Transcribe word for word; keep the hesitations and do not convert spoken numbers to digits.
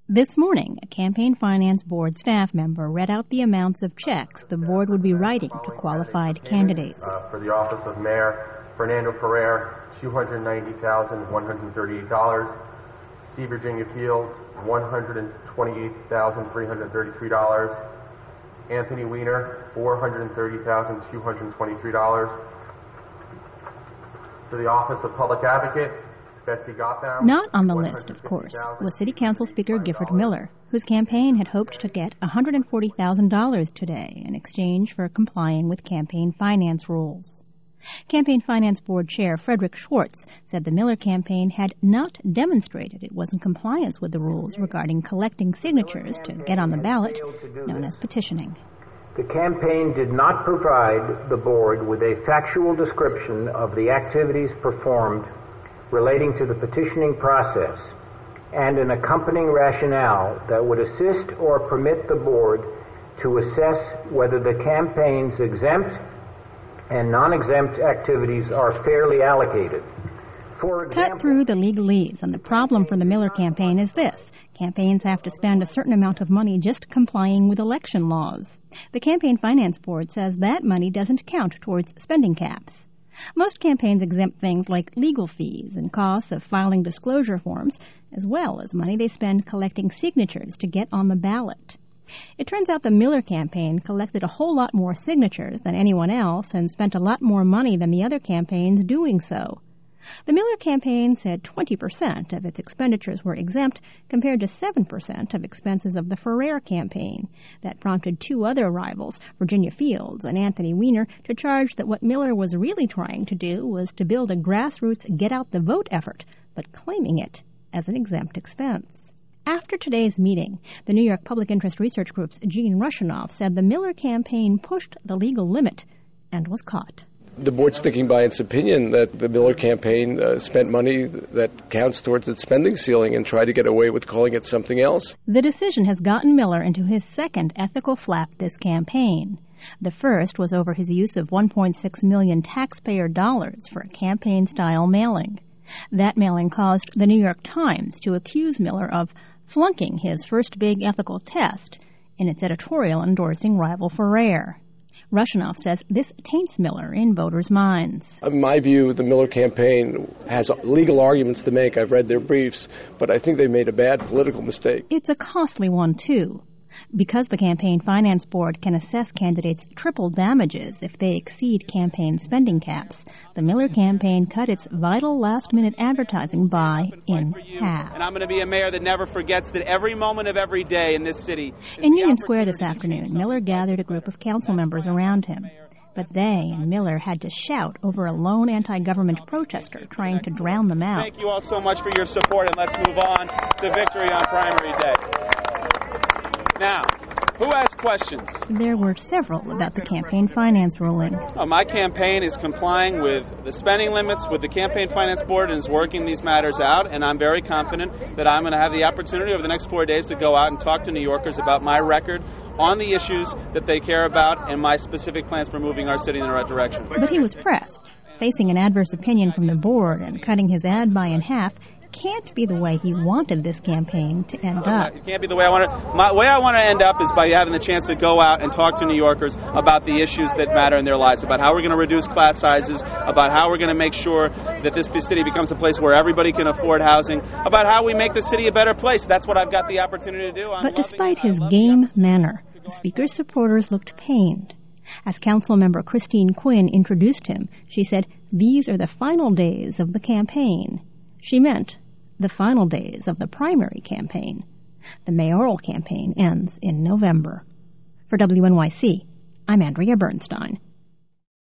This morning, a Campaign Finance Board staff member read out the amounts of checks the board would be writing to qualified candidates. Uh, for the office of Mayor Fernando Ferrer, two hundred ninety thousand one hundred thirty-eight dollars. C. Virginia Fields, one hundred twenty-eight thousand three hundred thirty-three dollars. Anthony Weiner, four hundred thirty thousand two hundred twenty-three dollars. For the office of Public Advocate, Betsy Gotham. Not on the list, of course, was City Council Speaker Gifford Miller, whose campaign had hoped to get one hundred forty thousand dollars today in exchange for complying with campaign finance rules. Campaign Finance Board Chair Frederick Schwartz said the Miller campaign had not demonstrated it was in compliance with the rules regarding collecting signatures to get on the ballot, known as petitioning. The campaign did not provide the board with a factual description of the activities performed relating to the petitioning process and an accompanying rationale that would assist or permit the board to assess whether the campaign's exempt and non-exempt activities are fairly allocated. For example, cut through the legalese, and the problem for the Miller campaign is this. Campaigns have to spend a certain amount of money just complying with election laws. The Campaign Finance Board says that money doesn't count towards spending caps. Most campaigns exempt things like legal fees and costs of filing disclosure forms, as well as money they spend collecting signatures to get on the ballot. It turns out the Miller campaign collected a whole lot more signatures than anyone else and spent a lot more money than the other campaigns doing so. The Miller campaign said twenty percent of its expenditures were exempt compared to seven percent of expenses of the Ferrer campaign. That prompted two other rivals, Virginia Fields and Anthony Weiner, to charge that what Miller was really trying to do was to build a grassroots get-out-the-vote effort, but claiming it as an exempt expense. After today's meeting, the New York Public Interest Research Group's Gene Rushinoff said the Miller campaign pushed the legal limit and was caught. The board's thinking by its opinion that the Miller campaign uh, spent money that counts towards its spending ceiling and tried to get away with calling it something else. The decision has gotten Miller into his second ethical flap this campaign. The first was over his use of one point six million taxpayer dollars for a campaign-style mailing. That mailing caused the New York Times to accuse Miller of flunking his first big ethical test in its editorial endorsing rival Ferrer. Rushinoff says this taints Miller in voters' minds. In my view, the Miller campaign has legal arguments to make. I've read their briefs, but I think they made a bad political mistake. It's a costly one, too. Because the Campaign Finance Board can assess candidates triple damages if they exceed campaign spending caps, the Miller campaign cut its vital last-minute advertising by in half. And I'm going to be a mayor that never forgets that every moment of every day in this city. In Union Square this afternoon, Miller gathered a group of council members around him. But they and Miller had to shout over a lone anti-government protester trying to drown them out. Thank you all so much for your support, and let's move on to victory on primary day. Now, who asked questions? There were several about the campaign finance ruling. Uh, my campaign is complying with the spending limits with the Campaign Finance Board and is working these matters out, and I'm very confident that I'm going to have the opportunity over the next four days to go out and talk to New Yorkers about my record on the issues that they care about and my specific plans for moving our city in the right direction. But he was pressed. Facing an adverse opinion from the board and cutting his ad buy in half can't be the way he wanted this campaign to end up. It can't be the way I want to. My way I want to end up is by having the chance to go out and talk to New Yorkers about the issues that matter in their lives, about how we're going to reduce class sizes, about how we're going to make sure that this city becomes a place where everybody can afford housing, about how we make the city a better place. That's what I've got the opportunity to do. I'm but despite his game manner, the Speaker's supporters looked pained. As Councilmember Christine Quinn introduced him, she said, "These are the final days of the campaign." She meant the final days of the primary campaign. The mayoral campaign ends in November. For W N Y C, I'm Andrea Bernstein.